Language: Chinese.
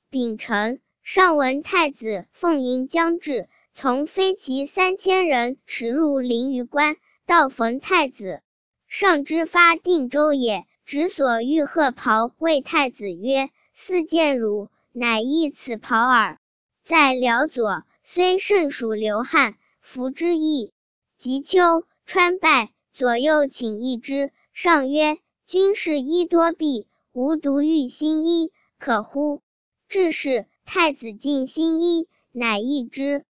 丙辰，上闻太子奉迎将至，从飞骑3000人驰入临榆关，到逢太子。上之发定州也，执所欲贺袍，谓太子曰：似见汝，乃诣此袍耳。在辽左，虽甚属流汗，服之易。及秋，穿败，左右请议之。上曰：君士衣多弊，吾独欲新衣，可乎？至是，太子进新衣，乃议之。